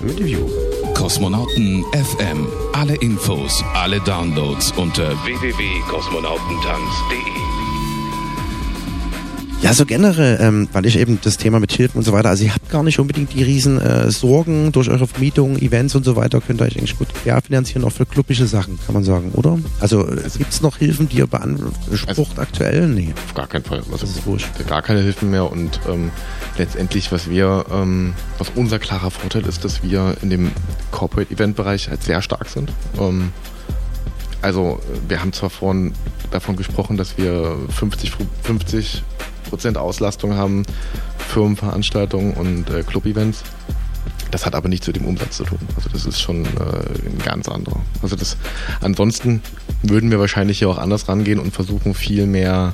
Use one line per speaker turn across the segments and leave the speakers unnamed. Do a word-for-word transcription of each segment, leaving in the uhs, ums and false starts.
Interview.
Kosmonauten F M. Alle Infos, alle Downloads unter w w w punkt kosmonautentanz punkt d e.
Ja, so generell, ähm, weil ich eben das Thema mit Hilfen und so weiter, also ihr habt gar nicht unbedingt die riesen äh, Sorgen durch eure Vermietung, Events und so weiter, könnt ihr euch eigentlich gut querfinanzieren, auch für klubbische Sachen, kann man sagen, oder? Also äh, gibt es noch Hilfen, die ihr beansprucht also, aktuell? Nee.
Auf gar keinen Fall. Also,
das ist wurscht.
Gar keine Hilfen mehr und ähm, letztendlich, was wir, ähm, was unser klarer Vorteil ist, dass wir in dem Corporate-Event-Bereich halt sehr stark sind. Ähm, also wir haben zwar vorhin davon gesprochen, dass wir fünfzig Prozent Auslastung haben, Firmenveranstaltungen und äh, Club-Events. Das hat aber nichts mit dem Umsatz zu tun. Also das ist schon äh, ein ganz anderer. Also das, ansonsten würden wir wahrscheinlich hier auch anders rangehen und versuchen viel mehr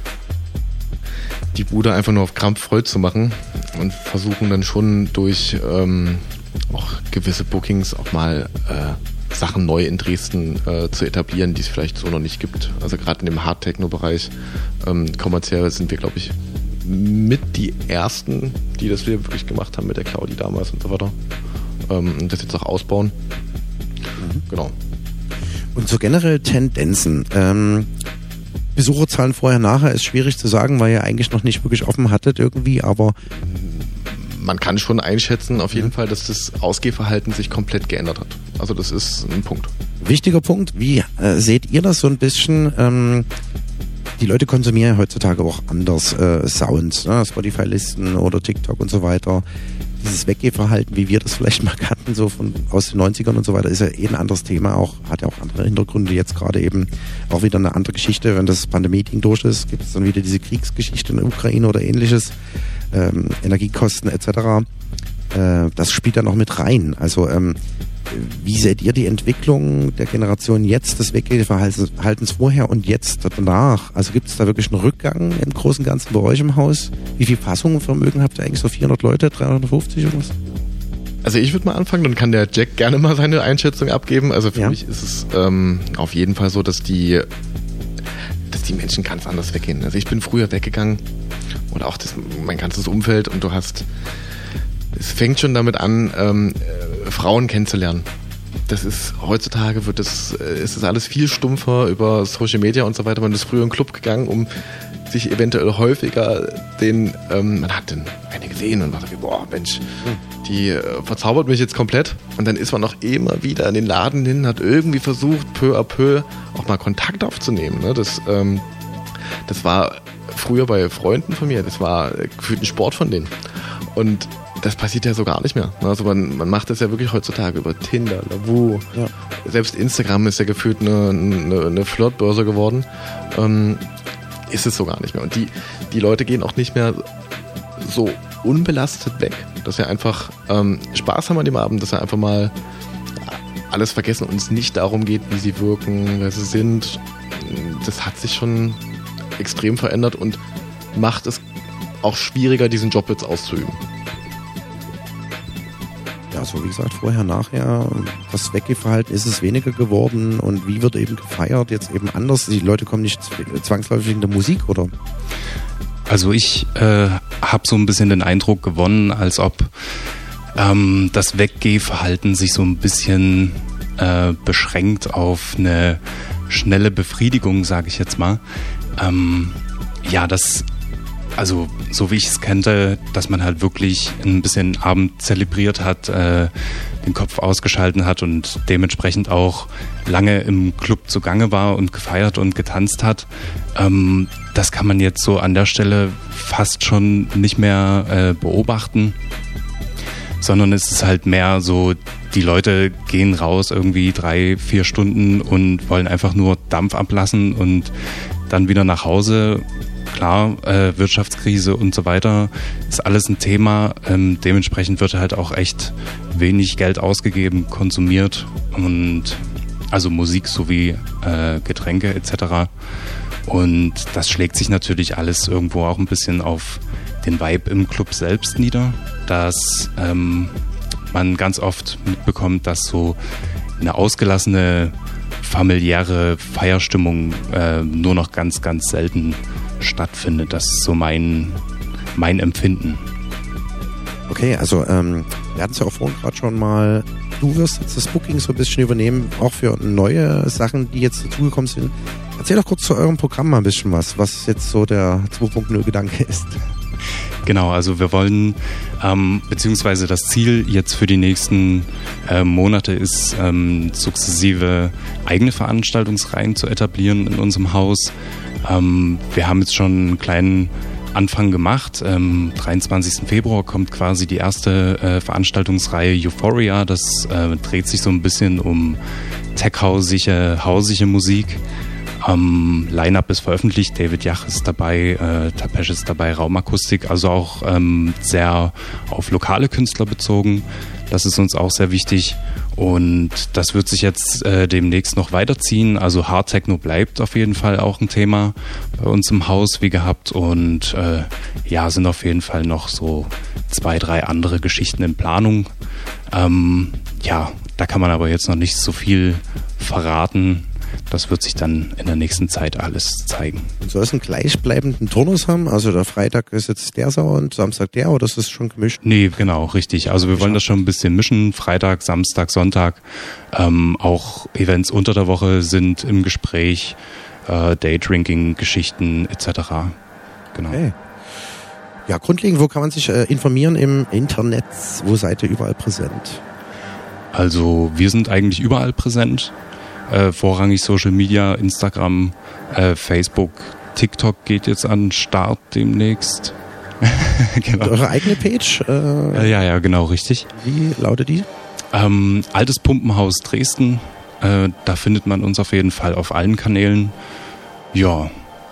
die Bude einfach nur auf Krampf voll zu machen und versuchen dann schon durch ähm, auch gewisse Bookings auch mal äh, Sachen neu in Dresden äh, zu etablieren, die es vielleicht so noch nicht gibt. Also gerade in dem Hard-Techno-Bereich ähm, kommerziell sind wir, glaube ich, mit die ersten, die das wir wirklich gemacht haben mit der Claudi damals und so weiter. Ähm, und das jetzt auch ausbauen. Mhm. Genau.
Und so generell Tendenzen. Ähm, Besucherzahlen vorher, nachher ist schwierig zu sagen, weil ihr eigentlich noch nicht wirklich offen hattet irgendwie, aber
man kann schon einschätzen, auf jeden mhm. Fall, dass das Ausgehverhalten sich komplett geändert hat. Also das ist ein Punkt.
Wichtiger Punkt. Wie äh, seht ihr das so ein bisschen? Ähm, die Leute konsumieren ja heutzutage auch anders äh, Sounds, ne? Spotify-Listen oder TikTok und so weiter. Dieses Weggehverhalten, wie wir das vielleicht mal hatten, so von aus den neunzigern und so weiter, ist ja eh ein anderes Thema, auch hat ja auch andere Hintergründe, jetzt gerade eben auch wieder eine andere Geschichte. Wenn das Pandemie-Ding durch ist, gibt es dann wieder diese Kriegsgeschichte in der Ukraine oder ähnliches, ähm, Energiekosten et cetera. Äh, das spielt da noch mit rein. Also ähm, wie seht ihr die Entwicklung der Generation jetzt, des Weggehverhaltens vorher und jetzt danach? Also gibt es da wirklich einen Rückgang im Großen und Ganzen bei euch im Haus? Wie viel Fassungsvermögen habt ihr eigentlich? So vierhundert Leute, dreihundertfünfzig irgendwas?
Also ich würde mal anfangen, dann kann der Jack gerne mal seine Einschätzung abgeben. Also für ja. mich ist es ähm, auf jeden Fall so, dass die, dass die Menschen ganz anders weggehen. Also ich bin früher weggegangen und auch das, mein ganzes Umfeld und du hast, es fängt schon damit an, ähm, Frauen kennenzulernen. Das ist, heutzutage wird das, ist das alles viel stumpfer über Social Media und so weiter. Man ist früher in den Club gegangen, um sich eventuell häufiger den, ähm, man hat den eine gesehen und dachte, boah, Mensch, die äh, verzaubert mich jetzt komplett. Und dann ist man auch immer wieder in den Laden hin, hat irgendwie versucht, peu à peu auch mal Kontakt aufzunehmen. Ne? Das, ähm, das war früher bei Freunden von mir, das war gefühlt ein Sport von denen. Und das passiert ja so gar nicht mehr. Also man, man macht das ja wirklich heutzutage über Tinder, Lavu. Ja. Selbst Instagram ist ja gefühlt eine, eine, eine Flirtbörse geworden. Ähm, ist es so gar nicht mehr. Und die, die Leute gehen auch nicht mehr so unbelastet weg, dass sie einfach ähm, Spaß haben an dem Abend, dass sie einfach mal alles vergessen und es nicht darum geht, wie sie wirken, wer sie sind. Das hat sich schon extrem verändert und macht es auch schwieriger, diesen Job jetzt auszuüben.
Ja, so wie gesagt, vorher, nachher, das Weggehverhalten ist es weniger geworden und wie wird eben gefeiert, jetzt eben anders. Die Leute kommen nicht zwangsläufig wegen der Musik, oder?
Also ich äh, habe so ein bisschen den Eindruck gewonnen, als ob ähm, das Weggehverhalten sich so ein bisschen äh, beschränkt auf eine schnelle Befriedigung, sage ich jetzt mal. Ähm, ja, das... Also so wie ich es kannte, dass man halt wirklich ein bisschen Abend zelebriert hat, äh, den Kopf ausgeschalten hat und dementsprechend auch lange im Club zugange war und gefeiert und getanzt hat. Ähm, das kann man jetzt so an der Stelle fast schon nicht mehr äh, beobachten, sondern es ist halt mehr so, die Leute gehen raus irgendwie drei, vier Stunden und wollen einfach nur Dampf ablassen und dann wieder nach Hause. Klar, äh, Wirtschaftskrise und so weiter ist alles ein Thema. Ähm, dementsprechend wird halt auch echt wenig Geld ausgegeben, konsumiert und also Musik sowie äh, Getränke et cetera. Und das schlägt sich natürlich alles irgendwo auch ein bisschen auf den Vibe im Club selbst nieder, dass ähm, man ganz oft mitbekommt, dass so eine ausgelassene familiäre Feierstimmung äh, nur noch ganz, ganz selten stattfindet. Das ist so mein, mein Empfinden.
Okay, also ähm, wir hatten es ja auch vorhin gerade schon mal, du wirst jetzt das Booking so ein bisschen übernehmen, auch für neue Sachen, die jetzt dazugekommen sind. Erzähl doch kurz zu eurem Programm mal ein bisschen was, was jetzt so der zwei Punkt null Gedanke ist.
Genau, also wir wollen, ähm, beziehungsweise das Ziel jetzt für die nächsten äh, Monate ist, ähm, sukzessive eigene Veranstaltungsreihen zu etablieren in unserem Haus. Ähm, wir haben jetzt schon einen kleinen Anfang gemacht. Am dreiundzwanzigsten Februar kommt quasi die erste äh, Veranstaltungsreihe Euphoria. Das äh, dreht sich so ein bisschen um tech-hausige, hausige Musik. Ähm, Line-Up ist veröffentlicht, David Jach ist dabei, äh, Tapesh ist dabei, Raumakustik, also auch ähm, sehr auf lokale Künstler bezogen. Das ist uns auch sehr wichtig und das wird sich jetzt äh, demnächst noch weiterziehen. Also Hard Techno bleibt auf jeden Fall auch ein Thema bei uns im Haus wie gehabt und äh, ja, sind auf jeden Fall noch so zwei, drei andere Geschichten in Planung. Ähm, ja, da kann man aber jetzt noch nicht so viel verraten. Das wird sich dann in der nächsten Zeit alles zeigen.
Und soll es einen gleichbleibenden Turnus haben? Also der Freitag ist jetzt der Sound, Samstag der, oder ist das schon gemischt?
Nee, genau, richtig. Also wir wollen das schon ein bisschen mischen. Freitag, Samstag, Sonntag. Ähm, auch Events unter der Woche sind im Gespräch. Äh, Daydrinking, Geschichten et cetera. Genau. Okay.
Ja, grundlegend, wo kann man sich äh, informieren im Internet? Wo seid ihr überall präsent?
Also wir sind eigentlich überall präsent. Äh, vorrangig Social Media, Instagram, äh, Facebook, TikTok geht jetzt an den Start demnächst.
Genau. Und eure eigene Page? Äh,
äh, ja, ja, genau, richtig.
Wie lautet die?
Ähm, Altes Pumpenhaus Dresden. Äh, da findet man uns auf jeden Fall auf allen Kanälen. Ja.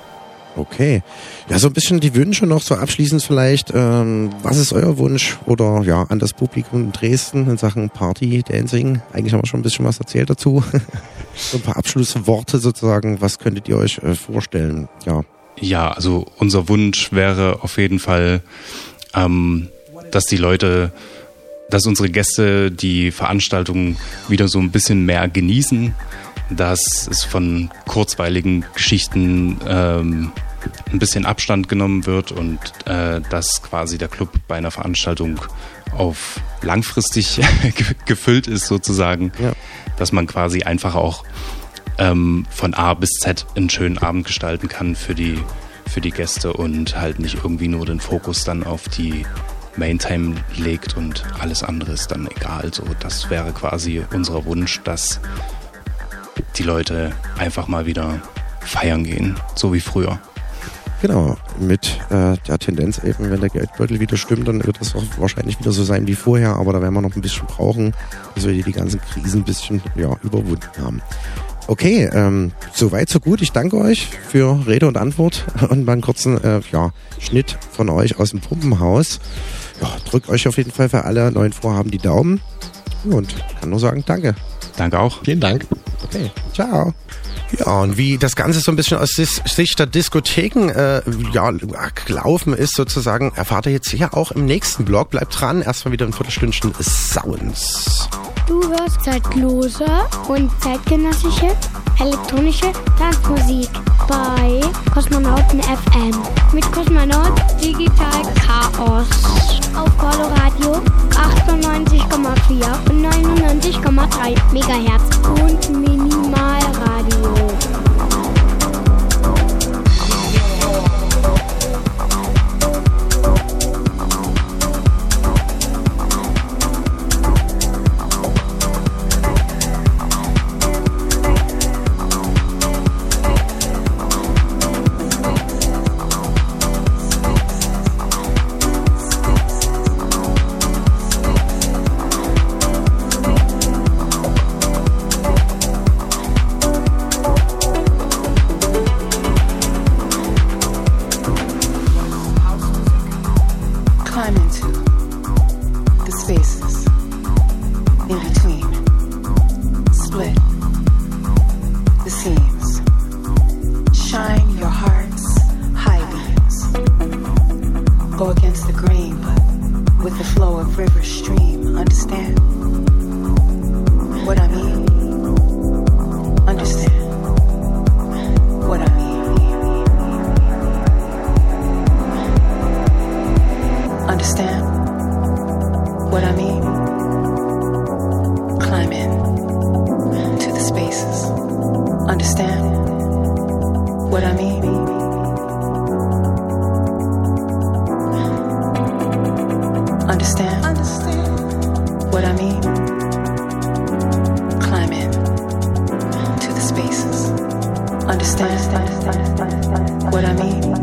Okay. Ja, so ein bisschen die Wünsche noch so abschließend vielleicht. Ähm, was ist euer Wunsch oder ja an das Publikum in Dresden in Sachen Party, Dancing? Eigentlich haben wir schon ein bisschen was erzählt dazu. So ein paar Abschlussworte sozusagen. Was könntet ihr euch äh, vorstellen? Ja.
Ja, also unser Wunsch wäre auf jeden Fall, ähm, dass die Leute, dass unsere Gäste die Veranstaltung wieder so ein bisschen mehr genießen, dass es von kurzweiligen Geschichten ähm, ein bisschen Abstand genommen wird und äh, dass quasi der Club bei einer Veranstaltung auf langfristig gefüllt ist sozusagen, ja. Dass man quasi einfach auch ähm, von A bis Z einen schönen Abend gestalten kann für die, für die Gäste und halt nicht irgendwie nur den Fokus dann auf die Maintime legt und alles andere ist dann egal. So, das wäre quasi unser Wunsch, dass die Leute einfach mal wieder feiern gehen, so wie früher.
Genau, mit äh, der Tendenz eben, wenn der Geldbeutel wieder stimmt, dann wird das auch wahrscheinlich wieder so sein wie vorher, aber da werden wir noch ein bisschen brauchen, bis wir die ganzen Krisen ein bisschen ja, überwunden haben. Okay, ähm, soweit so gut. Ich danke euch für Rede und Antwort und mal einen kurzen äh, ja, Schnitt von euch aus dem Pumpenhaus. Ja, drückt euch auf jeden Fall für alle neuen Vorhaben die Daumen und kann nur sagen, danke.
Danke auch.
Vielen Dank.
Okay, ciao. Ja, und wie das Ganze so ein bisschen aus Sicht der Diskotheken äh, ja, gelaufen ist sozusagen, erfahrt ihr jetzt hier auch im nächsten Blog. Bleibt dran, erstmal wieder ein Viertelstündchen Sounds.
Du hörst zeitlose und zeitgenössische elektronische Tanzmusik bei Kosmonauten F M mit Kosmonaut Digital Chaos auf Coloradio achtundneunzig Komma vier und neunundneunzig Komma drei Megahertz und Minimalradio.
I mean? Climb in to the spaces. Understand what I mean?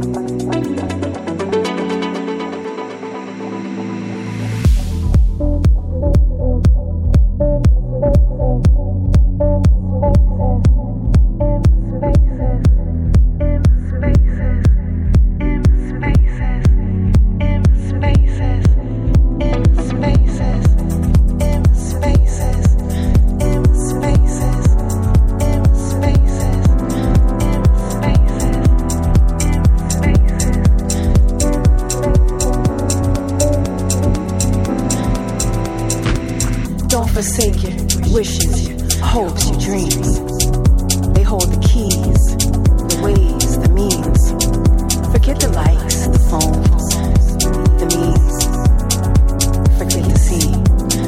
Forsake your wishes, your hopes, your dreams. They hold the keys, the ways, the means. Forget the likes, the phones, the means. Forget the scene.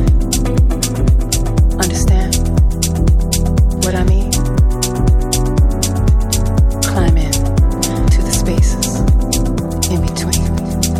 Understand what I mean? Climb in to the spaces in between.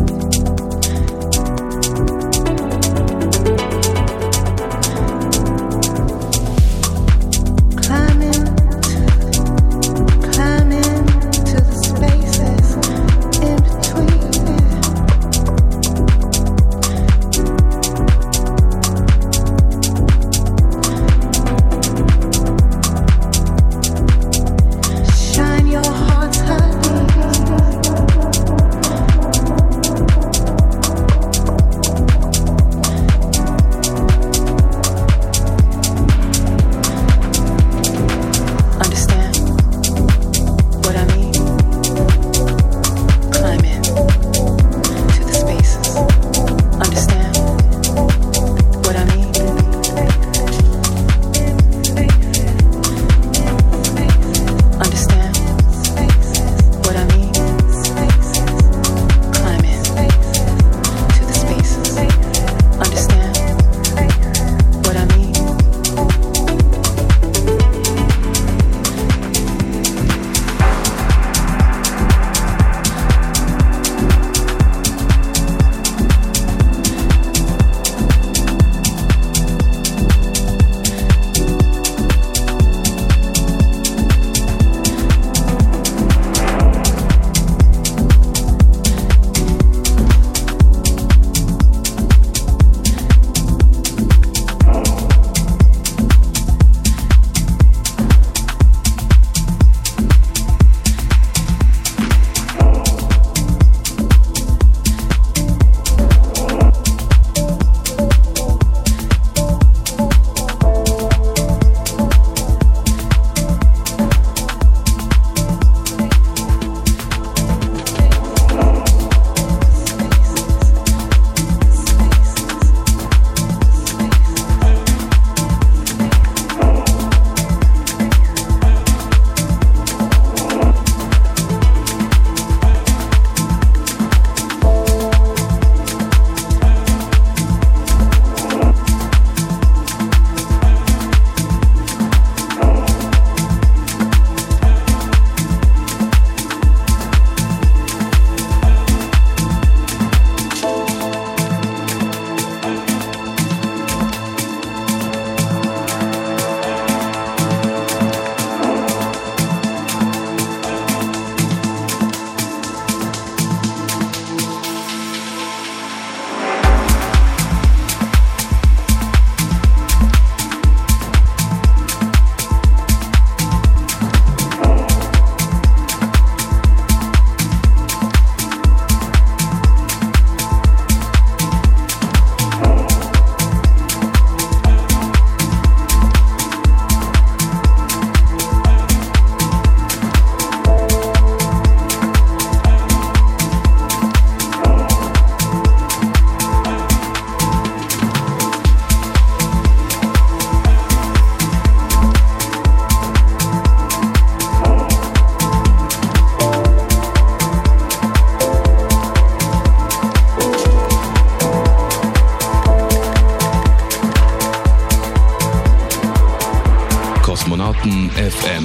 Kosmonauten F M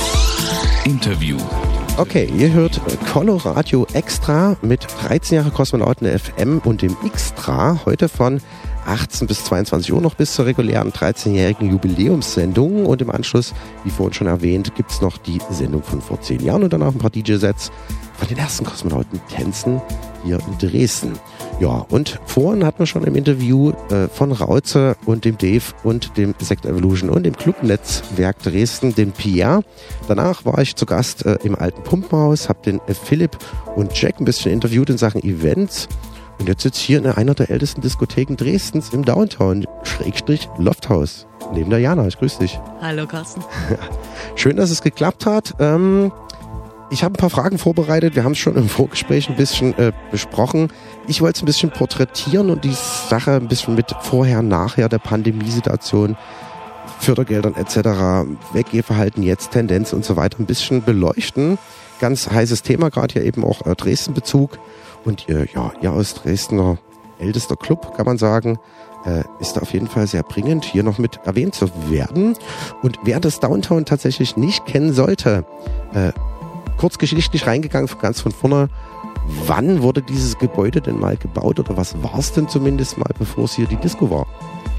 Interview.
Okay, ihr hört Coloradio Extra mit dreizehn Jahre Kosmonauten F M und dem Xtra. Heute von achtzehn bis zweiundzwanzig Uhr noch bis zur regulären dreizehnjährigen Jubiläumssendung und im Anschluss, wie vorhin schon erwähnt, gibt's noch die Sendung von vor zehn Jahren und danach ein paar D J-Sets von den ersten Kosmonauten-Tänzen hier in Dresden. Ja, und vorhin hatten wir schon im Interview äh, von Rauze und dem Dave und dem Sekt Evolution und dem Clubnetzwerk Dresden, den Pierre. Danach war ich zu Gast äh, im alten Pumpenhaus, habe den äh, Philipp und Jack ein bisschen interviewt in Sachen Events. Und jetzt sitze ich hier in einer der ältesten Diskotheken Dresdens im Downtown, Schrägstrich Lofthaus, neben der Jana. Ich grüße dich.
Hallo Carsten.
Schön, dass es geklappt hat. Ähm, ich habe ein paar Fragen vorbereitet. Wir haben es schon im Vorgespräch ein bisschen äh, besprochen. Ich wollte es ein bisschen porträtieren und die Sache ein bisschen mit vorher, nachher der Pandemiesituation, Fördergeldern et cetera, Weggehverhalten jetzt, Tendenz und so weiter ein bisschen beleuchten. Ganz heißes Thema, gerade hier eben auch äh, Dresden-Bezug. Und äh, ja, ihr aus Dresdner ältester Club, kann man sagen, äh, ist da auf jeden Fall sehr bringend, hier noch mit erwähnt zu werden. Und wer das Downtown tatsächlich nicht kennen sollte, äh, kurz geschichtlich reingegangen, ganz von vorne, wann wurde dieses Gebäude denn mal gebaut oder was war es denn zumindest mal, bevor es hier die Disco war?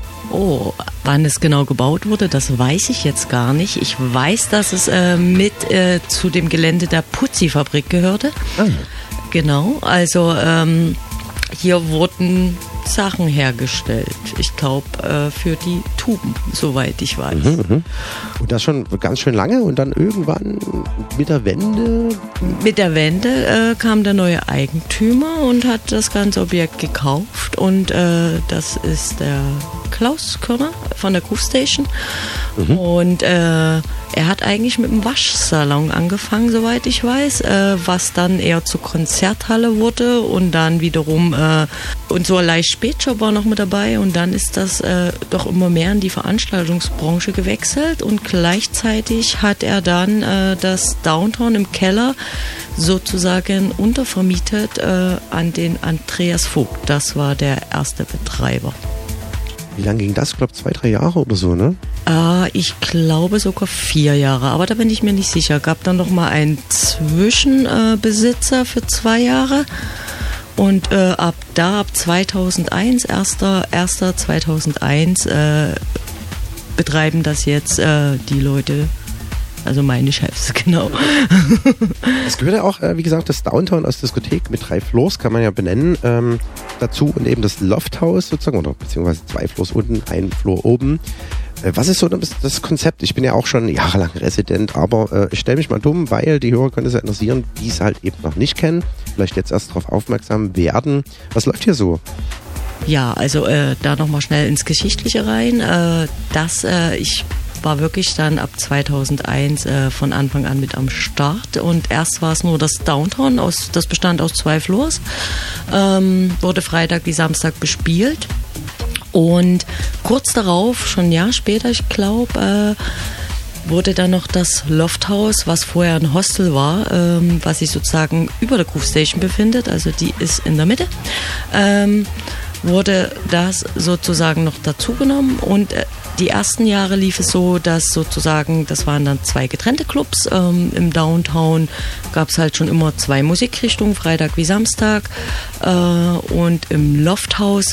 Oh, wann es genau gebaut wurde, das weiß ich jetzt gar nicht. Ich weiß, dass es äh, mit äh, zu dem Gelände der Putzi-Fabrik gehörte. Ah. Genau, also ähm, hier wurden Sachen hergestellt. Ich glaube, äh, für die Tuben, soweit ich weiß.
Mhm, mh. Und das schon ganz schön lange und dann irgendwann mit der Wende?
Mit der Wende äh, kam der neue Eigentümer und hat das ganze Objekt gekauft und äh, das ist der Klaus Körner von der Groove Station. Mhm. Und äh, er hat eigentlich mit dem Waschsalon angefangen, soweit ich weiß, äh, was dann eher zur Konzerthalle wurde und dann wiederum äh, und so ein leicht Spätshop war noch mit dabei und dann ist das äh, doch immer mehr in die Veranstaltungsbranche gewechselt und gleichzeitig hat er dann äh, das Downtown im Keller sozusagen untervermietet äh, an den Andreas Vogt. Das war der erste Betreiber.
Wie lange ging das? Ich glaube zwei, drei Jahre oder so, ne?
Äh, ich glaube sogar vier Jahre, aber da bin ich mir nicht sicher. Gab dann noch mal einen Zwischenbesitzer äh, für zwei Jahre und äh, ab da, ab zweitausendeins, erster zweitausendeins, äh, betreiben das jetzt äh, die Leute. Also meine Chefs, genau.
Es gehört ja auch, äh, wie gesagt, das Downtown aus Diskothek mit drei Floors, kann man ja benennen, ähm, dazu und eben das Lofthaus sozusagen, oder beziehungsweise zwei Floors unten, ein Floor oben. Äh, was ist so das, das Konzept? Ich bin ja auch schon jahrelang Resident, aber äh, ich stelle mich mal dumm, weil die Hörer können es ja interessieren, die es halt eben noch nicht kennen, vielleicht jetzt erst darauf aufmerksam werden. Was läuft hier so?
Ja, also äh, da nochmal schnell ins Geschichtliche rein. Äh, das, äh, ich war wirklich dann ab zweitausendeins äh, von Anfang an mit am Start und erst war es nur das Downtown, aus, das bestand aus zwei Floors, ähm, wurde Freitag wie Samstag bespielt und kurz darauf, schon ein Jahr später, ich glaube, äh, wurde dann noch das Lofthaus, was vorher ein Hostel war, ähm, was sich sozusagen über der Groove Station befindet, also die ist in der Mitte, ähm, wurde das sozusagen noch dazugenommen und äh, die ersten Jahre lief es so, dass sozusagen, das waren dann zwei getrennte Clubs. Ähm, im Downtown gab es halt schon immer zwei Musikrichtungen, Freitag wie Samstag. Äh, und im Lofthaus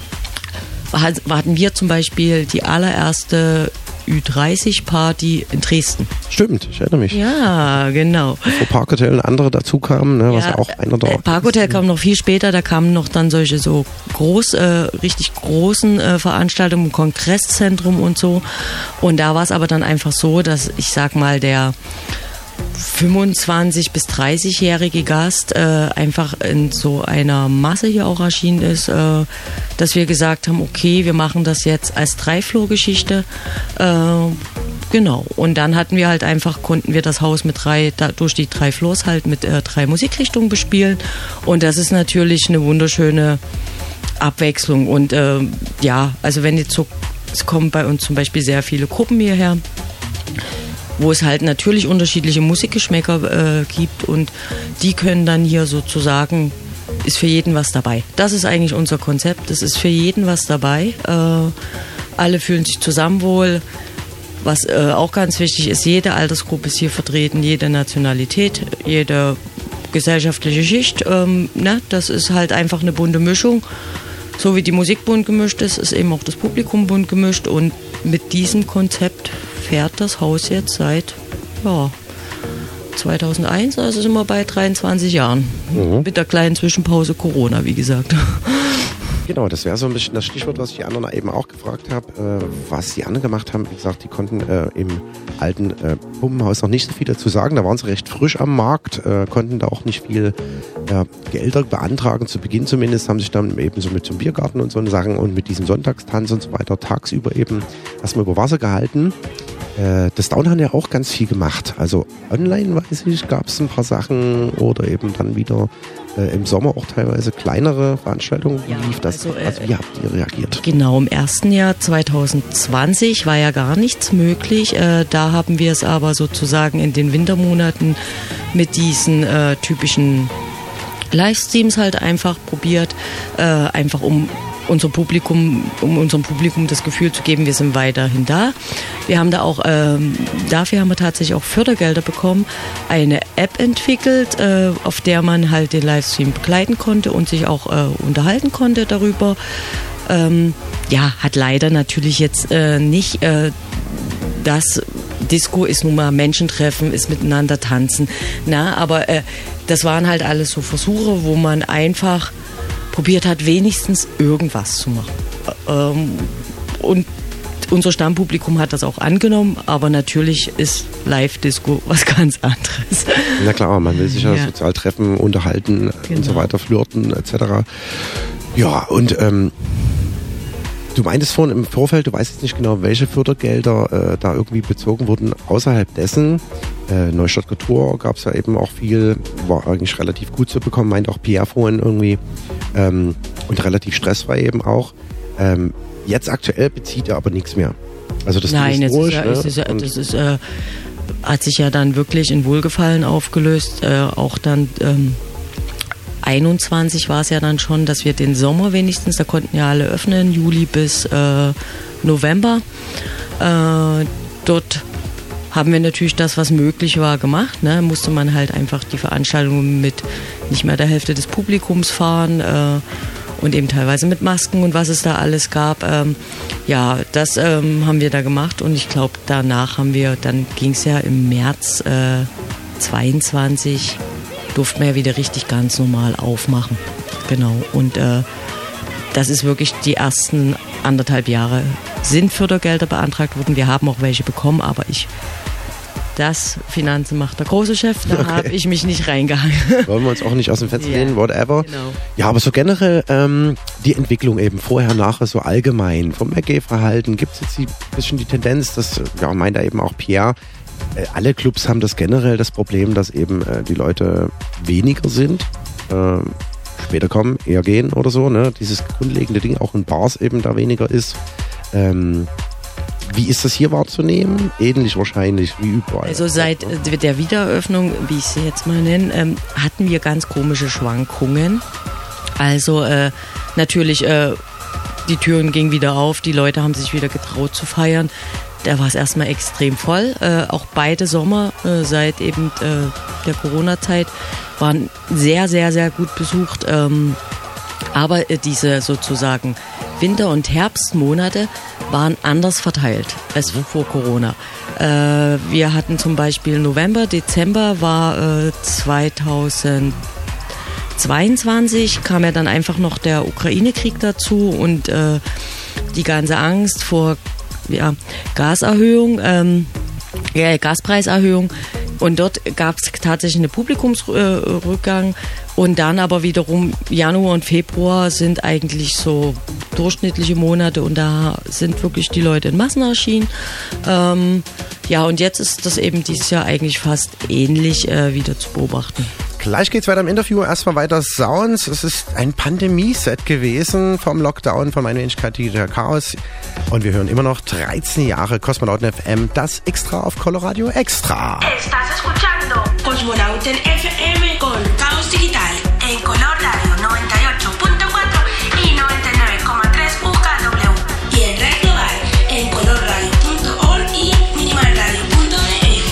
hatten wir zum Beispiel die allererste Ü dreißig Party in Dresden.
Stimmt, ich erinnere mich.
Ja, genau.
Bevor Parkhotel und andere dazu kamen, ne, was ja, ja auch einer der...
Parkhotel kam noch viel später, da kamen noch dann solche so groß, äh, richtig großen äh, Veranstaltungen im Kongresszentrum und so. Und da war es aber dann einfach so, dass ich sag mal, der fünfundzwanzig- bis dreißigjährige Gast äh, einfach in so einer Masse hier auch erschienen ist, äh, dass wir gesagt haben, okay, wir machen das jetzt als Drei-Floor-Geschichte. Äh, genau. Und dann hatten wir halt einfach, konnten wir das Haus mit drei, da, durch die drei Floors halt mit äh, drei Musikrichtungen bespielen. Und das ist natürlich eine wunderschöne Abwechslung. Und äh, ja, also wenn jetzt so, es kommen bei uns zum Beispiel sehr viele Gruppen hierher, wo es halt natürlich unterschiedliche Musikgeschmäcker äh, gibt und die können dann hier sozusagen, ist für jeden was dabei. Das ist eigentlich unser Konzept, es ist für jeden was dabei. Äh, alle fühlen sich zusammen wohl. Was äh, auch ganz wichtig ist, jede Altersgruppe ist hier vertreten, jede Nationalität, jede gesellschaftliche Schicht. Ähm, ne? Das ist halt einfach eine bunte Mischung. so wie die Musik bunt gemischt ist, ist eben auch das Publikum bunt gemischt und mit diesem Konzept fährt das Haus jetzt seit ja, zweitausendeins, also sind wir bei dreiundzwanzig Jahren. Mhm. Mit der kleinen Zwischenpause Corona, wie gesagt.
Genau, das wäre so ein bisschen das Stichwort, was ich die anderen eben auch gefragt habe. Äh, was die anderen gemacht haben, wie gesagt, die konnten äh, im alten äh, Pumpenhaus noch nicht so viel dazu sagen. Da waren sie recht frisch am Markt, äh, konnten da auch nicht viel ja, Gelder beantragen. Zu Beginn zumindest haben sich dann eben so mit zum Biergarten und so Sachen und mit diesem Sonntagstanz und so weiter tagsüber eben erstmal über Wasser gehalten. Äh, das Down hat ja auch ganz viel gemacht. Also online, weiß ich, gab es ein paar Sachen oder eben dann wieder äh, im Sommer auch teilweise kleinere Veranstaltungen. Wie
ja,
lief das?
Also, äh,
also wie habt ihr reagiert?
Genau, im ersten Jahr zwanzig zwanzig war ja gar nichts möglich. Äh, da haben wir es aber sozusagen in den Wintermonaten mit diesen äh, typischen Livestreams halt einfach probiert, äh, einfach um unser Publikum, um unserem Publikum das Gefühl zu geben, wir sind weiterhin da. Wir haben da auch, ähm, dafür haben wir tatsächlich auch Fördergelder bekommen, eine App entwickelt, äh, auf der man halt den Livestream begleiten konnte und sich auch äh, unterhalten konnte darüber. Ähm, ja, hat leider natürlich jetzt äh, nicht äh, das Disco ist nun mal Menschentreffen, ist miteinander tanzen. Na, aber äh, das waren halt alles so Versuche, wo man einfach probiert hat, wenigstens irgendwas zu machen. Ähm, und unser Stammpublikum hat das auch angenommen, aber natürlich ist Live-Disco was ganz anderes.
Na klar, man will sich ja,
ja.
sozial treffen, unterhalten
genau.
und so weiter, flirten et cetera. Ja, und ähm, du meintest vorhin im Vorfeld, du weißt jetzt nicht genau, welche Fördergelder äh, da irgendwie bezogen wurden. Außerhalb dessen, äh, Neustadt Kultur gab es ja eben auch viel, war eigentlich relativ gut zu bekommen, meint auch Pierre vorhin irgendwie. Ähm, und relativ stressfrei eben auch. Ähm, jetzt aktuell bezieht er aber nichts mehr. Also das
Nein,
ist durch,
ja,
ne?
ist ja, das ist, äh, hat sich ja dann wirklich in Wohlgefallen aufgelöst. Äh, auch dann ähm, einundzwanzig war es ja dann schon, dass wir den Sommer wenigstens, da konnten ja alle öffnen, Juli bis äh, November. Äh, dort haben wir natürlich das, was möglich war, gemacht. Ne? Musste man halt einfach die Veranstaltungen mit nicht mehr der Hälfte des Publikums fahren äh, und eben teilweise mit Masken und was es da alles gab. Ähm, ja, das ähm, haben wir da gemacht und ich glaube, danach haben wir, dann ging es ja im März äh, zweiundzwanzig, durften wir ja wieder richtig ganz normal aufmachen. Genau, und äh, das ist wirklich die ersten anderthalb Jahre sind Fördergelder beantragt worden. Wir haben auch welche bekommen, aber ich, das Finanzen macht der große Chef, da okay. habe ich mich nicht reingehangen.
Wollen wir uns auch nicht aus dem Fenster
ja,
lehnen, whatever.
Genau.
Ja, aber so generell ähm, die Entwicklung eben vorher, nachher so allgemein vom Weggehverhalten, gibt es jetzt ein bisschen die Tendenz, dass, ja, meint da eben auch Pierre, äh, alle Clubs haben das generell das Problem, dass eben äh, die Leute weniger sind, äh, später kommen, eher gehen oder so, ne? Dieses grundlegende Ding auch in Bars eben da weniger ist. Ähm, wie ist das hier wahrzunehmen? Ähnlich wahrscheinlich wie überall.
Also seit äh, der Wiedereröffnung, wie ich sie jetzt mal nenne, ähm, hatten wir ganz komische Schwankungen. Also äh, natürlich, äh, die Türen gingen wieder auf, die Leute haben sich wieder getraut zu feiern. Da war es erstmal extrem voll. Äh, auch beide Sommer äh, seit eben äh, der Corona-Zeit waren sehr, sehr, sehr gut besucht. Ähm, aber äh, diese sozusagen Winter- und Herbstmonate waren anders verteilt als vor Corona. Äh, wir hatten zum Beispiel November, Dezember war äh, zweitausendzweiundzwanzig, kam ja dann einfach noch der Ukraine-Krieg dazu und äh, die ganze Angst vor ja, Gaserhöhung, ähm, ja, Gaspreiserhöhung. Und dort gab es tatsächlich einen Publikumsrückgang. Und dann aber wiederum Januar und Februar sind eigentlich so durchschnittliche Monate und da sind wirklich die Leute in Massen erschienen. Ähm, ja, und jetzt ist das eben dieses Jahr eigentlich fast ähnlich äh, wieder zu beobachten.
Gleich geht's weiter im Interview. Erstmal weiter Sounds. Es ist ein Pandemie-Set gewesen vom Lockdown von Meine Wenigkeit Digital Chaos. Und wir hören immer noch dreizehn Jahre Kosmonauten F M, das Extra auf Coloradio Extra.
Estás escuchando Kosmonauten F M con Chaos Digital en Color Radio noventa y ocho punto cuatro y noventa y nueve coma tres U K W y en Red Global en colorradio punto org y minimalradio punto d f.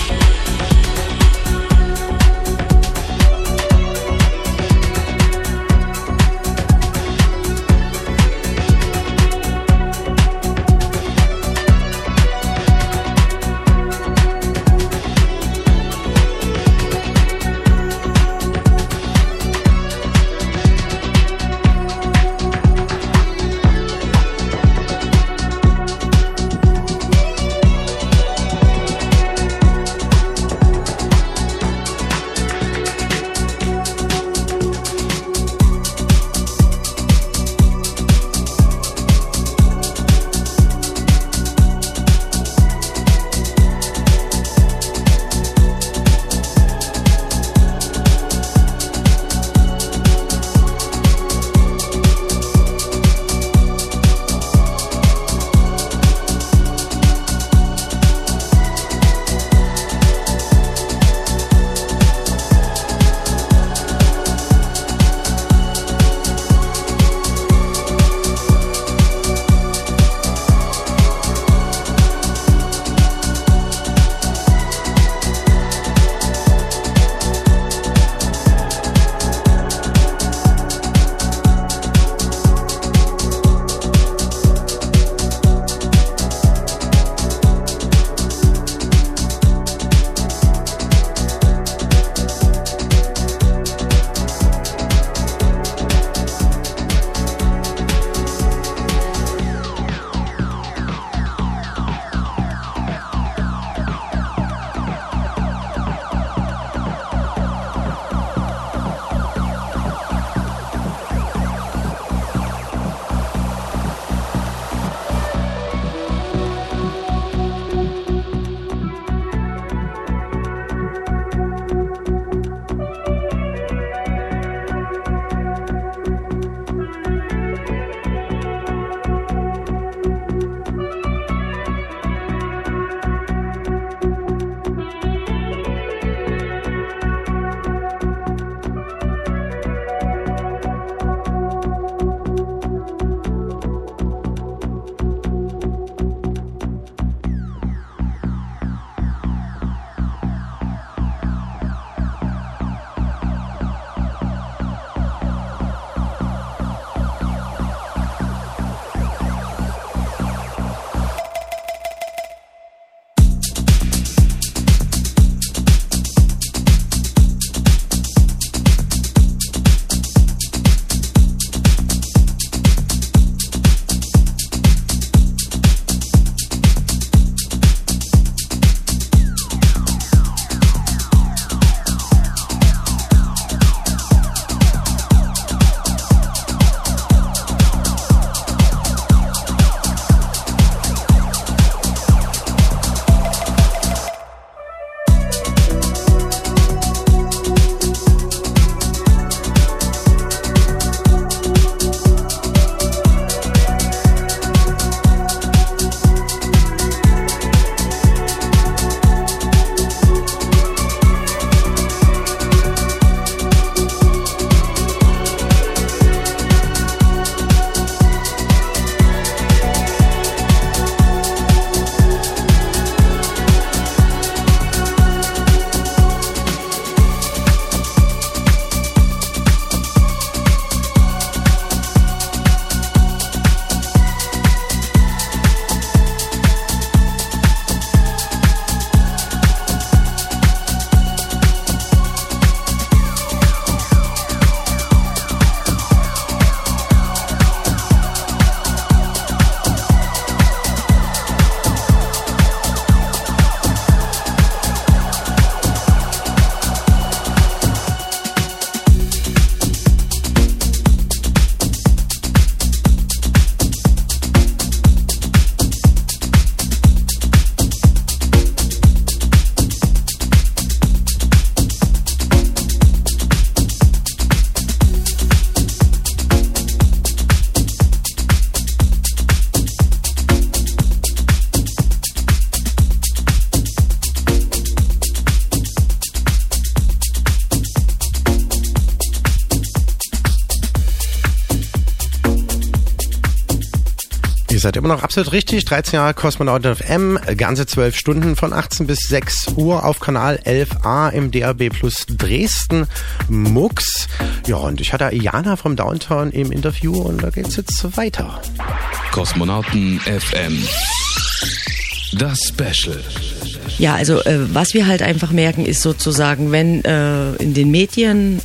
seid immer noch absolut richtig. dreizehn Jahre Kosmonauten F M, ganze zwölf Stunden von achtzehn bis sechs Uhr auf Kanal elf a im D A B Plus Dresden Mux. Ja, und ich hatte Jana vom Downtown im Interview und da geht's jetzt weiter.
Kosmonauten F M. Das Special.
Ja, also äh, was wir halt einfach merken, ist sozusagen, wenn äh, in den Medien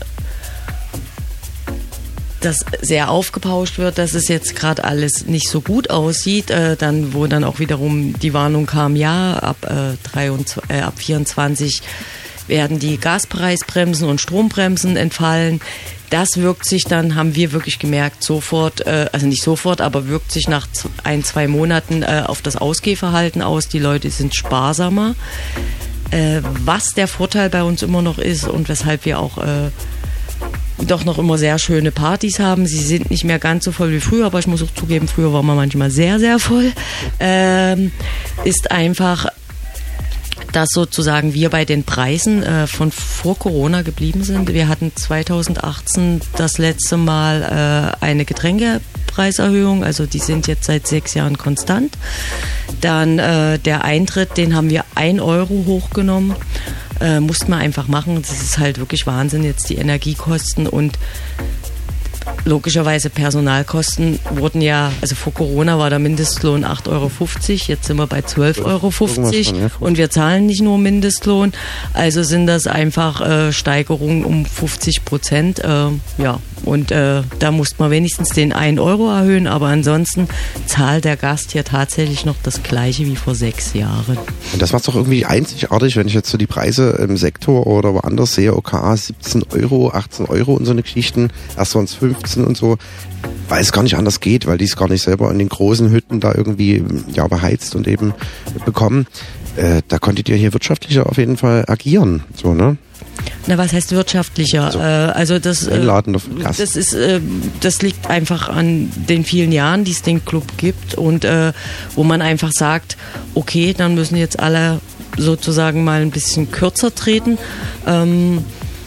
das sehr aufgepauscht wird, dass es jetzt gerade alles nicht so gut aussieht, äh, dann wo dann auch wiederum die Warnung kam, ja, ab, äh, dreiundzwanzig, äh, ab vierundzwanzig werden die Gaspreisbremsen und Strombremsen entfallen. Das wirkt sich dann, haben wir wirklich gemerkt, sofort, äh, also nicht sofort, aber wirkt sich nach ein, zwei Monaten äh, auf das Ausgehverhalten aus. Die Leute sind sparsamer. Äh, was der Vorteil bei uns immer noch ist und weshalb wir auch äh, doch noch immer sehr schöne Partys haben. Sie sind nicht mehr ganz so voll wie früher, aber ich muss auch zugeben, früher war man manchmal sehr, sehr voll. Ähm, ist einfach, dass sozusagen wir bei den Preisen äh, von vor Corona geblieben sind. Wir hatten zweitausendachtzehn das letzte Mal äh, eine Getränkepreiserhöhung, also die sind jetzt seit sechs Jahren konstant. Dann äh, der Eintritt, den haben wir ein Euro hochgenommen. Äh, mussten wir einfach machen. Das ist halt wirklich Wahnsinn, jetzt die Energiekosten und logischerweise Personalkosten wurden ja, also vor Corona war der Mindestlohn acht Euro fünfzig, jetzt sind wir bei zwölf Euro fünfzig und wir zahlen nicht nur Mindestlohn, also sind das einfach äh, Steigerungen um fünfzig Prozent, äh, ja, und äh, da musste man wenigstens den einen Euro erhöhen, aber ansonsten zahlt der Gast hier tatsächlich noch das Gleiche wie vor sechs Jahren.
Und das macht es doch irgendwie einzigartig, wenn ich jetzt so die Preise im Sektor oder woanders sehe, O K A siebzehn Euro, achtzehn Euro und so eine Geschichten, erst waren es fünfzehn und so, weil es gar nicht anders geht, weil die es gar nicht selber in den großen Hütten da irgendwie ja beheizt und eben bekommen. Äh, da konntet ihr hier wirtschaftlicher auf jeden Fall agieren, so, ne?
Na, was heißt wirtschaftlicher? Also, äh, also das, äh, das ist, äh, das liegt einfach an den vielen Jahren, die es den Club gibt und äh, wo man einfach sagt, okay, dann müssen jetzt alle sozusagen mal ein bisschen kürzer treten ähm,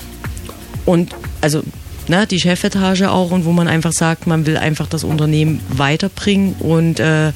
und also na, die Chefetage auch und wo man einfach sagt, man will einfach das Unternehmen weiterbringen und äh,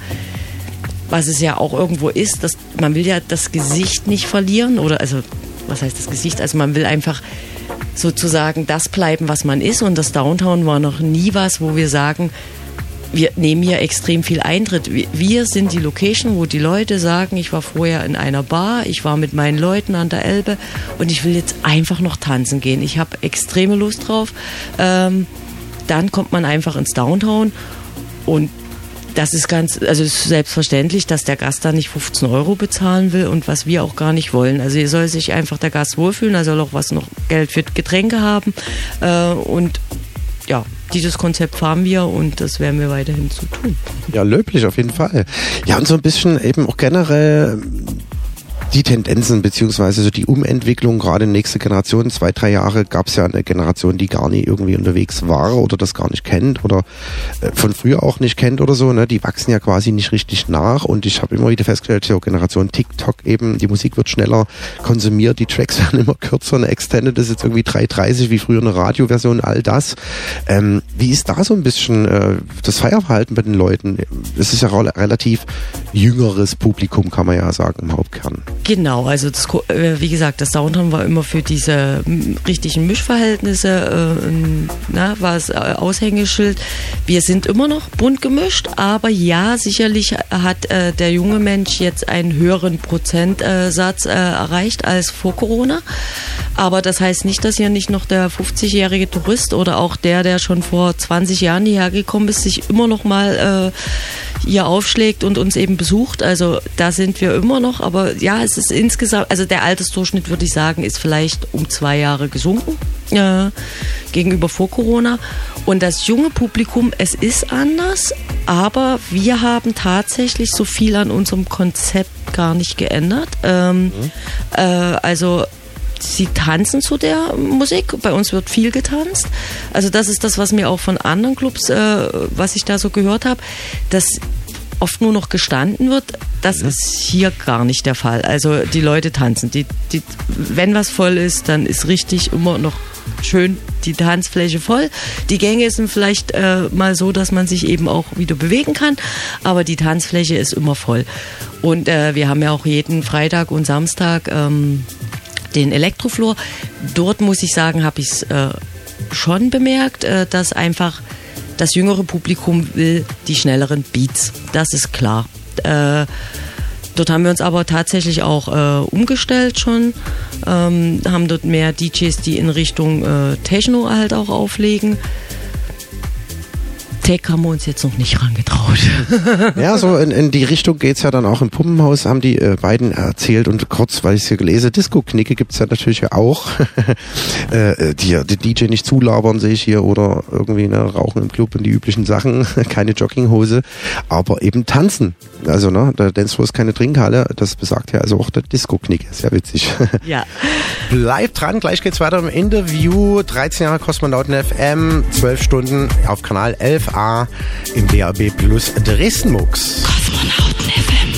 was es ja auch irgendwo ist, dass man will ja das Gesicht nicht verlieren oder also was heißt das Gesicht? Also man will einfach sozusagen das bleiben, was man ist und das Downtown war noch nie was, wo wir sagen, wir nehmen hier extrem viel Eintritt. Wir sind die Location, wo die Leute sagen, ich war vorher in einer Bar, ich war mit meinen Leuten an der Elbe und ich will jetzt einfach noch tanzen gehen. Ich habe extreme Lust drauf. Ähm, dann kommt man einfach ins Downtown und das ist ganz, also es ist selbstverständlich, dass der Gast da nicht fünfzehn Euro bezahlen will und was wir auch gar nicht wollen. Also hier soll sich einfach der Gast wohlfühlen, er soll auch was noch Geld für Getränke haben äh, und ja, dieses Konzept fahren wir und das werden wir weiterhin so tun.
Ja, löblich auf jeden Fall. Ja, und so ein bisschen eben auch generell die Tendenzen beziehungsweise so die Umentwicklung, gerade nächste Generation, zwei, drei Jahre gab es ja eine Generation, die gar nie irgendwie unterwegs war oder das gar nicht kennt oder äh, von früher auch nicht kennt oder so, ne? Die wachsen ja quasi nicht richtig nach und ich habe immer wieder festgestellt, so Generation TikTok eben, die Musik wird schneller konsumiert, die Tracks werden immer kürzer, eine Extended ist jetzt irgendwie drei dreißig wie früher eine Radioversion, all das. Ähm, wie ist da so ein bisschen äh, das Feierverhalten bei den Leuten? Es ist ja relativ jüngeres Publikum, kann man ja sagen, im Hauptkern.
Genau, also das, wie gesagt, das Downtown war immer für diese richtigen Mischverhältnisse, äh, na, war es Aushängeschild. Wir sind immer noch bunt gemischt, aber ja, sicherlich hat äh, der junge Mensch jetzt einen höheren Prozentsatz äh, erreicht als vor Corona. Aber das heißt nicht, dass hier nicht noch der fünfzigjährige Tourist oder auch der, der schon vor zwanzig Jahren hierher gekommen ist, sich immer noch mal äh, hier aufschlägt und uns eben besucht. Also da sind wir immer noch, aber ja, es ist insgesamt, also der Altersdurchschnitt, würde ich sagen, ist vielleicht um zwei Jahre gesunken äh, gegenüber vor Corona. Und das junge Publikum, es ist anders, aber wir haben tatsächlich so viel an unserem Konzept gar nicht geändert. Ähm, mhm. äh, also sie tanzen zu der Musik. Bei uns wird viel getanzt. Also das ist das, was mir auch von anderen Clubs, äh, was ich da so gehört habe, dass oft nur noch gestanden wird. Das mhm. ist hier gar nicht der Fall. Also die Leute tanzen. Die, die, wenn was voll ist, dann ist richtig immer noch schön die Tanzfläche voll. Die Gänge sind vielleicht äh, mal so, dass man sich eben auch wieder bewegen kann, aber die Tanzfläche ist immer voll. Und äh, wir haben ja auch jeden Freitag und Samstag ähm, den Elektrofloor. Dort muss ich sagen, habe ich es äh, schon bemerkt, äh, dass einfach das jüngere Publikum will die schnelleren Beats. Das ist klar. Äh, dort haben wir uns aber tatsächlich auch äh, umgestellt schon. Ähm, haben dort mehr D Js, die in Richtung äh, Techno halt auch auflegen. Tech haben wir uns jetzt noch nicht rangetraut.
Ja, so in, in die Richtung geht's ja dann auch im Puppenhaus, haben die äh, beiden erzählt. Und kurz, weil ich es hier gelesen, Disco-Knicke gibt's ja natürlich ja auch. äh, die, die D J nicht zulabern, sehe ich hier, oder irgendwie ne, rauchen im Club und die üblichen Sachen, keine Jogginghose, aber eben tanzen. Also ne, der Dancefloor ist keine Trinkhalle, das besagt ja also auch der Disco-Knicke, sehr witzig.
Ja.
Bleibt dran, gleich geht's weiter im Interview. dreizehn Jahre Kosmonauten F M, zwölf Stunden auf Kanal elf A im D A B Plus Dresden-Mux.
Kosmonauten F M.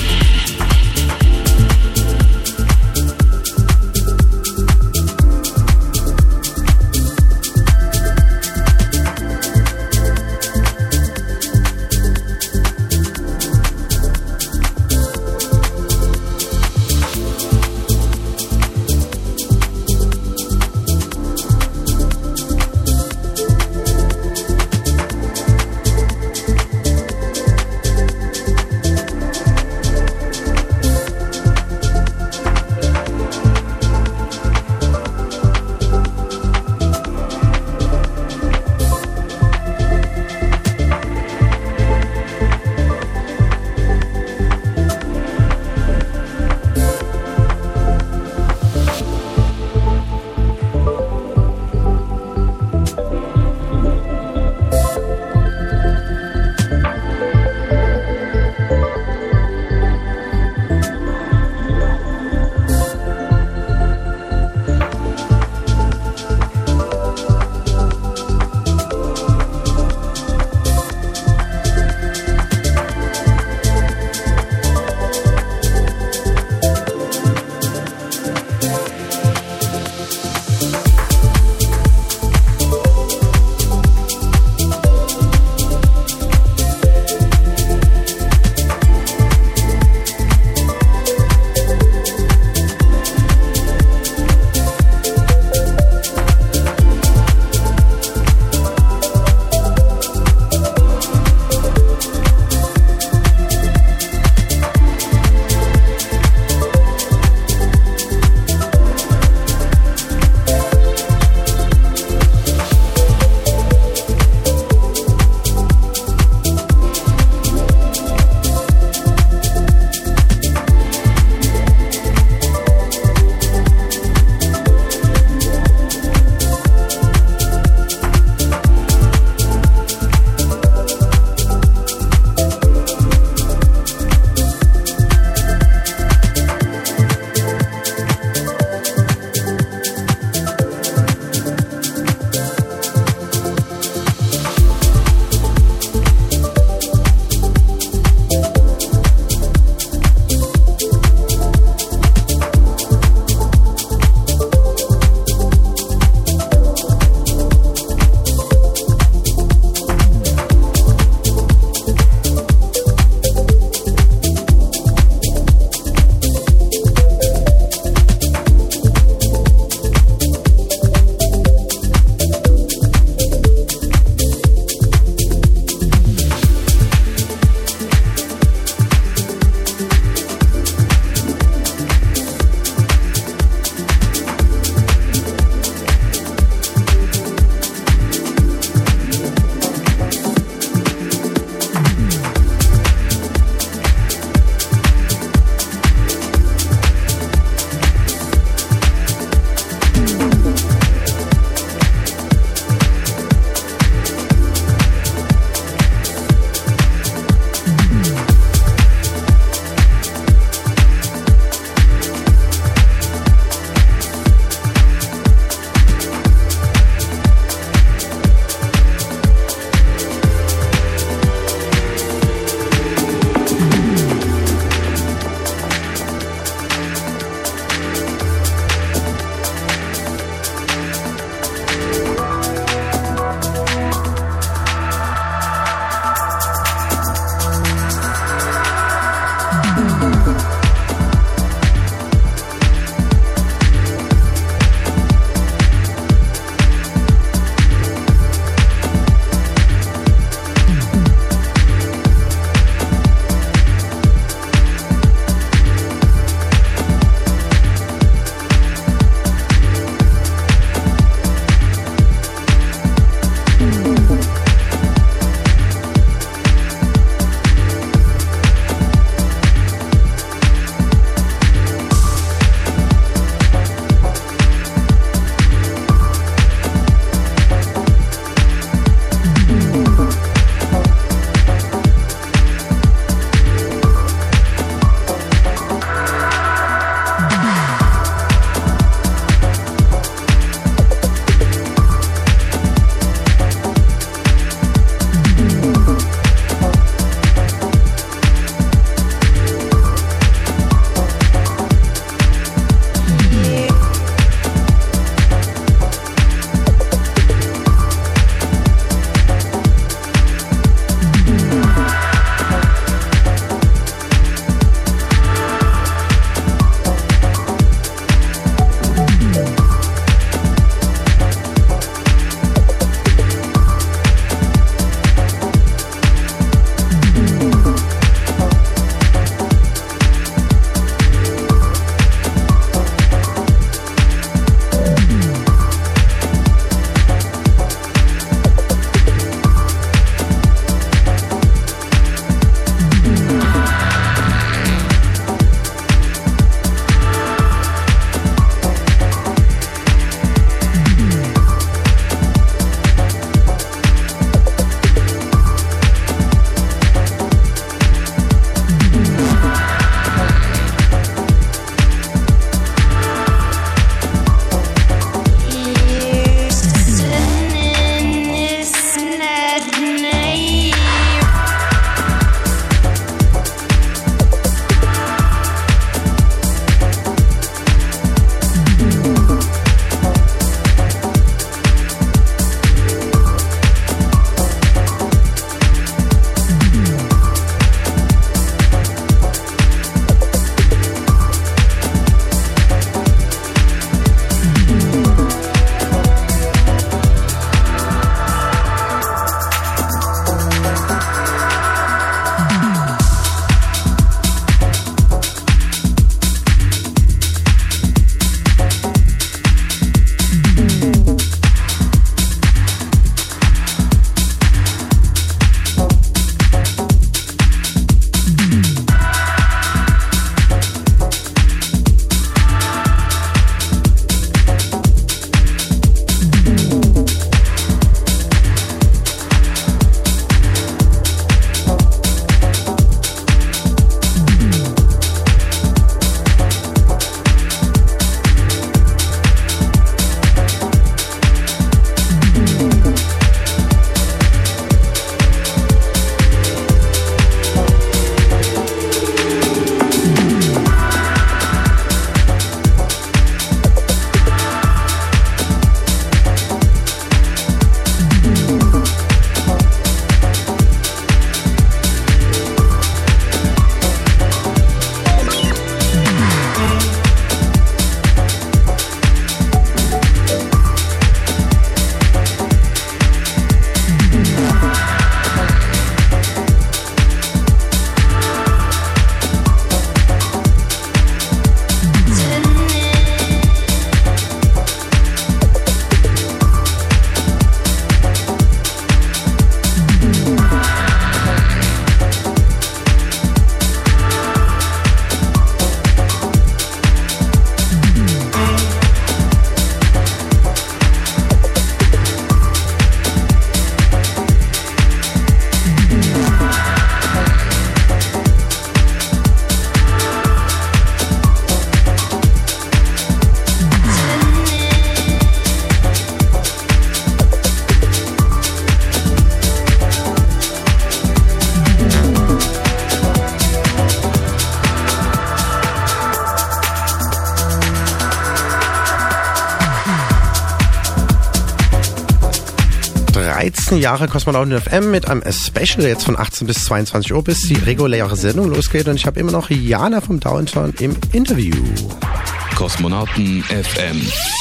dreizehn Jahre Kosmonauten F M mit einem Special jetzt von achtzehn bis zweiundzwanzig Uhr, bis die reguläre Sendung losgeht. Und ich habe immer noch Jana vom Downtown im Interview.
Kosmonauten F M.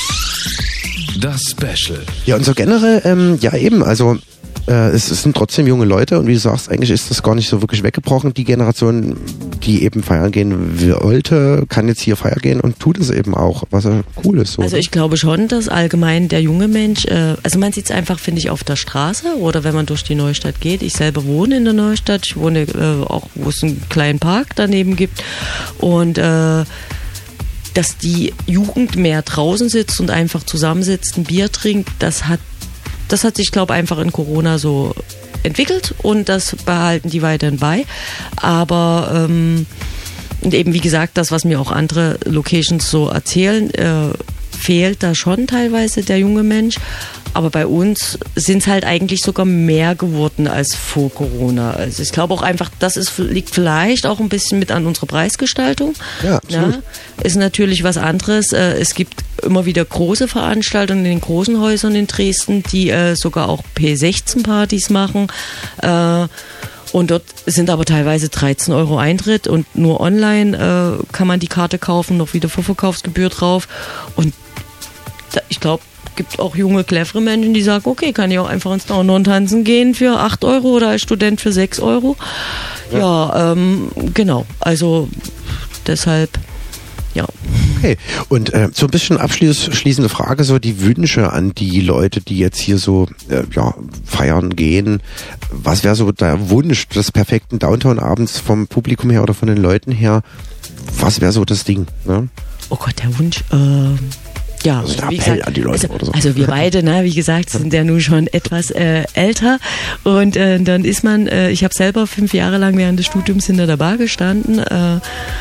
Das Special.
Ja, und so generell, ähm, ja eben, also äh, es, es sind trotzdem junge Leute und wie du sagst, eigentlich ist das gar nicht so wirklich weggebrochen. Die Generation, die eben feiern gehen wollte, kann jetzt hier feiern gehen und tut es eben auch, was ja cool ist. So.
Also ich glaube schon, dass allgemein der junge Mensch, äh, also man sieht es einfach, finde ich, auf der Straße oder wenn man durch die Neustadt geht. Ich selber wohne in der Neustadt, ich wohne äh, auch, wo es einen kleinen Park daneben gibt und äh, dass die Jugend mehr draußen sitzt und einfach zusammensitzt, ein Bier trinkt, das hat Das hat sich, glaube ich, einfach in Corona so entwickelt und das behalten die weiterhin bei. Aber ähm, und eben, wie gesagt, das, was mir auch andere Locations so erzählen, äh, fehlt da schon teilweise der junge Mensch. Aber bei uns sind es halt eigentlich sogar mehr geworden als vor Corona. Also ich glaube auch einfach, das ist, liegt vielleicht auch ein bisschen mit an unserer Preisgestaltung.
Ja, absolut.
Ja, ist natürlich was anderes. Es gibt immer wieder große Veranstaltungen in den großen Häusern in Dresden, die äh, sogar auch P sechzehn Partys machen. Äh, und dort sind aber teilweise dreizehn Euro Eintritt und nur online äh, kann man die Karte kaufen, noch wieder Vorverkaufsgebühr drauf. Und da, ich glaube, gibt auch junge, clevere Menschen, die sagen, okay, kann ich auch einfach ins Downtown tanzen gehen für acht Euro oder als Student für sechs Euro. Ja, ja ähm, genau. Also deshalb, ja.
Okay, und äh, so ein bisschen abschließende Frage, so die Wünsche an die Leute, die jetzt hier so äh, ja, feiern gehen. Was wäre so der Wunsch des perfekten Downtown-Abends vom Publikum her oder von den Leuten her? Was wäre so das Ding? Ne?
Oh Gott, der Wunsch, äh ja,
also,
wie gesagt,
an die Leute
also,
oder so.
also wir beide, ne, wie gesagt, sind ja nun schon etwas äh, älter und äh, dann ist man, äh, ich habe selber fünf Jahre lang während des Studiums hinter der Bar gestanden äh,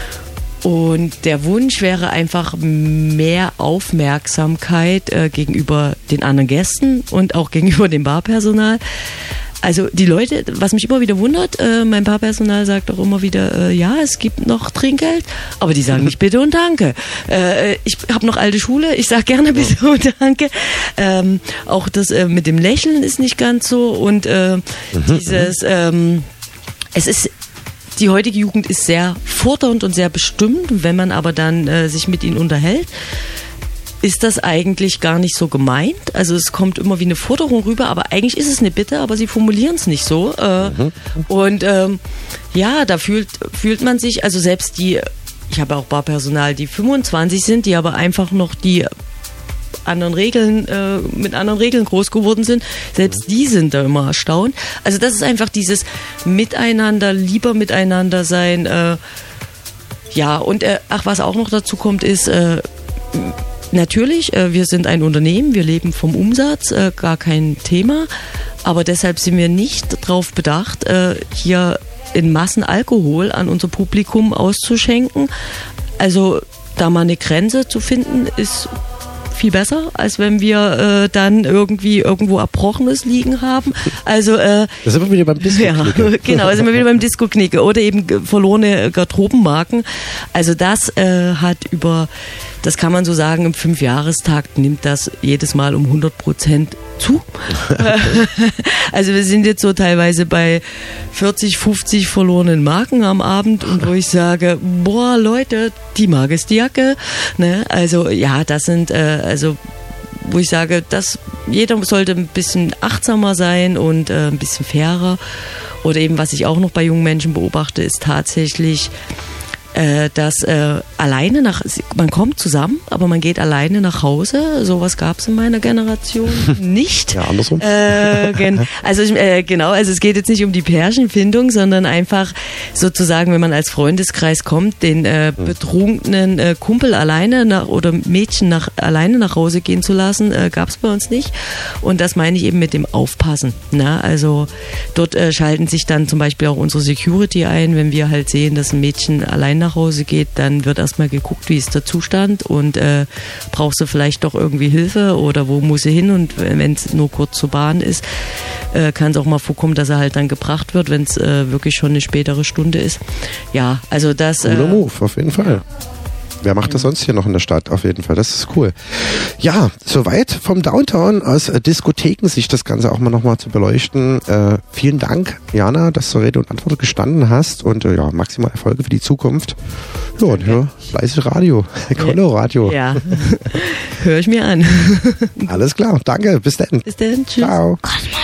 und der Wunsch wäre einfach mehr Aufmerksamkeit äh, gegenüber den anderen Gästen und auch gegenüber dem Barpersonal. Also die Leute, was mich immer wieder wundert, äh, mein Barpersonal sagt auch immer wieder, äh, ja, es gibt noch Trinkgeld, aber die sagen nicht bitte und danke. Äh, ich habe noch alte Schule, ich sage gerne bitte und danke. Ähm, auch das äh, mit dem Lächeln ist nicht ganz so und äh, dieses, ähm, es ist, die heutige Jugend ist sehr fordernd und sehr bestimmt, wenn man aber dann äh, sich mit ihnen unterhält, ist das eigentlich gar nicht so gemeint. Also es kommt immer wie eine Forderung rüber, aber eigentlich ist es eine Bitte, aber sie formulieren es nicht so. Äh, mhm. Und ähm, ja, da fühlt, fühlt man sich, also selbst die, ich habe auch Barpersonal, die fünfundzwanzig sind, die aber einfach noch die anderen Regeln, äh, mit anderen Regeln groß geworden sind, selbst die sind da immer erstaunt. Also das ist einfach dieses Miteinander, lieber miteinander sein. Äh, ja, und äh, ach, was auch noch dazu kommt, ist, äh, natürlich, wir sind ein Unternehmen, wir leben vom Umsatz, gar kein Thema, aber deshalb sind wir nicht darauf bedacht, hier in Massen Alkohol an unser Publikum auszuschenken. Also da mal eine Grenze zu finden, ist viel besser, als wenn wir äh, dann irgendwie irgendwo Erbrochenes liegen haben. Also äh,
da sind wir wieder beim Disco-Knicke.
Ja, genau, da sind wir wieder beim Disco-Knicke oder eben verlorene Garderobenmarken. Also das äh, hat über, das kann man so sagen, im Fünfjahrestakt nimmt das jedes Mal um hundert Prozent zu. Also wir sind jetzt so teilweise bei vierzig, fünfzig verlorenen Marken am Abend und wo ich sage, boah Leute, die mag es die Jacke. Ne? Also ja, das sind, äh, also wo ich sage, dass jeder sollte ein bisschen achtsamer sein und äh, ein bisschen fairer. Oder eben, was ich auch noch bei jungen Menschen beobachte, ist tatsächlich, äh, dass äh, alleine nach, man kommt zusammen, aber man geht alleine nach Hause. Sowas gab es in meiner Generation nicht.
Ja, andersrum.
Äh, gen, also äh, genau, also es geht jetzt nicht um die Pärchenfindung, sondern einfach sozusagen, wenn man als Freundeskreis kommt, den äh, betrunkenen äh, Kumpel alleine nach, oder Mädchen nach, alleine nach Hause gehen zu lassen, äh, gab es bei uns nicht. Und das meine ich eben mit dem Aufpassen. Ne? Also dort äh, schalten sich dann zum Beispiel auch unsere Security ein, wenn wir halt sehen, dass ein Mädchen allein nach Hause geht, dann wird erstmal geguckt, wie ist der Zustand und äh, brauchst du vielleicht doch irgendwie Hilfe oder wo muss sie hin, und wenn es nur kurz zur Bahn ist, äh, kann es auch mal vorkommen, dass er halt dann gebracht wird, wenn es äh, wirklich schon eine spätere Stunde ist. Ja, also das...
Cooler
äh,
Move, auf jeden Fall. wer macht das sonst hier noch in der Stadt? Auf jeden Fall, das ist cool. Ja, soweit vom Downtown aus äh, Diskotheken, sich das Ganze auch mal nochmal zu beleuchten. Äh, vielen Dank, Jana, dass du Rede und Antwort gestanden hast und äh, ja, maximal Erfolge für die Zukunft. Ja, und hör fleißig Radio, Coloradio.
Ja, höre ich mir an.
Alles klar, danke, bis dann.
Bis dann, tschüss.
Ciao.
Cosmonaut.